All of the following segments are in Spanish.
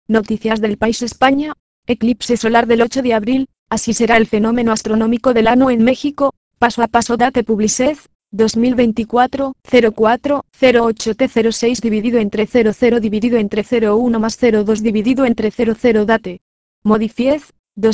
Noticias del país España. Eclipse solar del 8 de abril. Así será el fenómeno astronómico del ano en México. Paso a paso. Date Publicez 2024 04 08 T06 dividido entre 00 dividido entre 01 más 02 dividido entre 00. Date Modifiez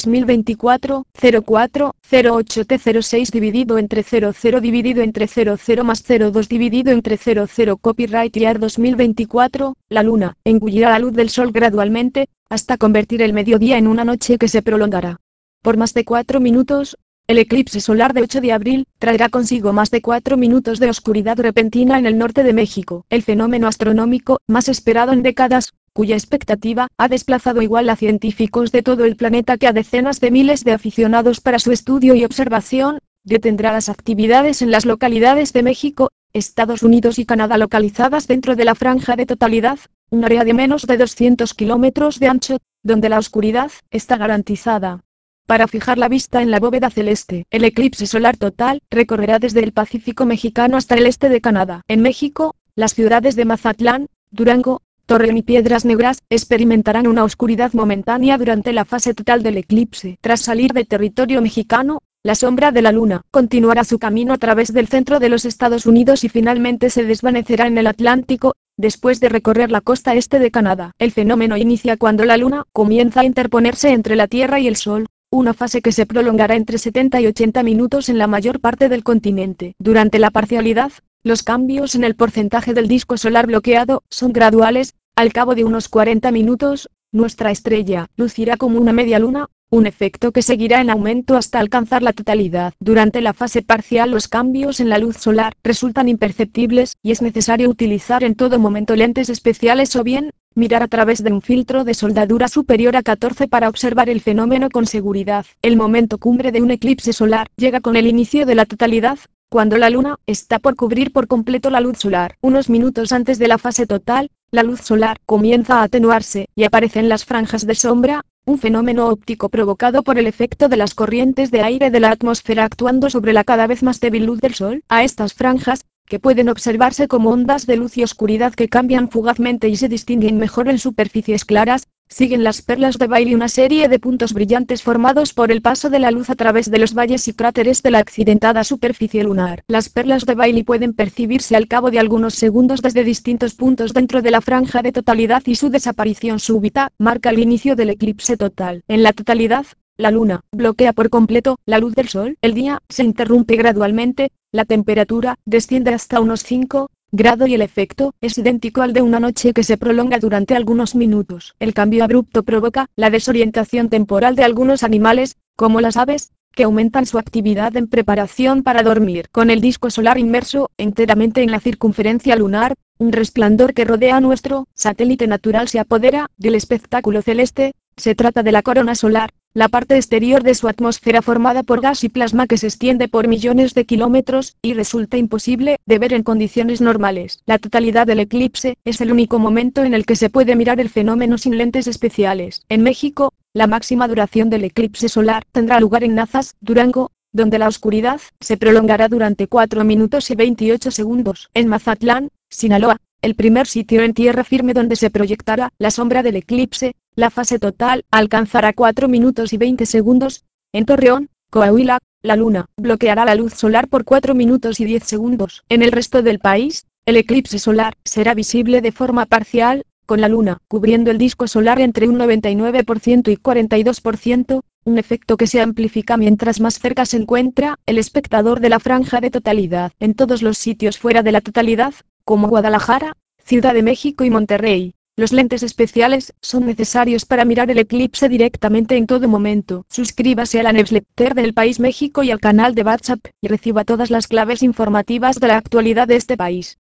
2024 04 08 T06 dividido entre 00 dividido entre 00 más 02 dividido entre 00. Copyright Year 2024. La luna engullirá la luz del sol gradualmente, hasta convertir el mediodía en una noche que se prolongará por más de 4 minutos. El eclipse solar de 8 de abril traerá consigo más de 4 minutos de oscuridad repentina en el norte de México. El fenómeno astronómico más esperado en décadas, cuya expectativa ha desplazado igual a científicos de todo el planeta que a decenas de miles de aficionados para su estudio y observación, detendrá las actividades en las localidades de México, Estados Unidos y Canadá localizadas dentro de la franja de totalidad, un área de menos de 200 kilómetros de ancho, donde la oscuridad está garantizada. Para fijar la vista en la bóveda celeste, el eclipse solar total recorrerá desde el Pacífico mexicano hasta el este de Canadá. En México, las ciudades de Mazatlán, Durango, Torreón y Piedras Negras experimentarán una oscuridad momentánea durante la fase total del eclipse. Tras salir de territorio mexicano, la sombra de la luna continuará su camino a través del centro de los Estados Unidos y finalmente se desvanecerá en el Atlántico, después de recorrer la costa este de Canadá. El fenómeno inicia cuando la luna comienza a interponerse entre la Tierra y el Sol, una fase que se prolongará entre 70 y 80 minutos en la mayor parte del continente. Durante la parcialidad, los cambios en el porcentaje del disco solar bloqueado son graduales. Al cabo de unos 40 minutos, nuestra estrella lucirá como una media luna, un efecto que seguirá en aumento hasta alcanzar la totalidad. Durante la fase parcial los cambios en la luz solar resultan imperceptibles y es necesario utilizar en todo momento lentes especiales o bien mirar a través de un filtro de soldadura superior a 14 para observar el fenómeno con seguridad. El momento cumbre de un eclipse solar llega con el inicio de la totalidad, cuando la luna está por cubrir por completo la luz solar. Unos minutos antes de la fase total, la luz solar comienza a atenuarse y aparecen las franjas de sombra, un fenómeno óptico provocado por el efecto de las corrientes de aire de la atmósfera actuando sobre la cada vez más débil luz del sol. A estas franjas, que pueden observarse como ondas de luz y oscuridad que cambian fugazmente y se distinguen mejor en superficies claras, siguen las perlas de Bailey, una serie de puntos brillantes formados por el paso de la luz a través de los valles y cráteres de la accidentada superficie lunar. Las perlas de Bailey pueden percibirse al cabo de algunos segundos desde distintos puntos dentro de la franja de totalidad y su desaparición súbita marca el inicio del eclipse total. En la totalidad, la luna bloquea por completo la luz del sol. El día se interrumpe gradualmente, la temperatura desciende hasta unos 5 grados y el efecto es idéntico al de una noche que se prolonga durante algunos minutos. El cambio abrupto provoca la desorientación temporal de algunos animales, como las aves, que aumentan su actividad en preparación para dormir. Con el disco solar inmerso enteramente en la circunferencia lunar, un resplandor que rodea a nuestro satélite natural se apodera del espectáculo celeste. Se trata de la corona solar, la parte exterior de su atmósfera formada por gas y plasma que se extiende por millones de kilómetros, y resulta imposible de ver en condiciones normales. La totalidad del eclipse es el único momento en el que se puede mirar el fenómeno sin lentes especiales. En México, la máxima duración del eclipse solar tendrá lugar en Nazas, Durango, donde la oscuridad se prolongará durante 4 minutos y 28 segundos. En Mazatlán, Sinaloa, el primer sitio en tierra firme donde se proyectará la sombra del eclipse, la fase total alcanzará 4 minutos y 20 segundos. En Torreón, Coahuila, la luna bloqueará la luz solar por 4 minutos y 10 segundos. En el resto del país, el eclipse solar será visible de forma parcial, con la luna cubriendo el disco solar entre un 99% y 42%, un efecto que se amplifica mientras más cerca se encuentra el espectador de la franja de totalidad. En todos los sitios fuera de la totalidad, como Guadalajara, Ciudad de México y Monterrey, los lentes especiales son necesarios para mirar el eclipse directamente en todo momento. Suscríbase a la newsletter del País México y al canal de WhatsApp, y reciba todas las claves informativas de la actualidad de este país.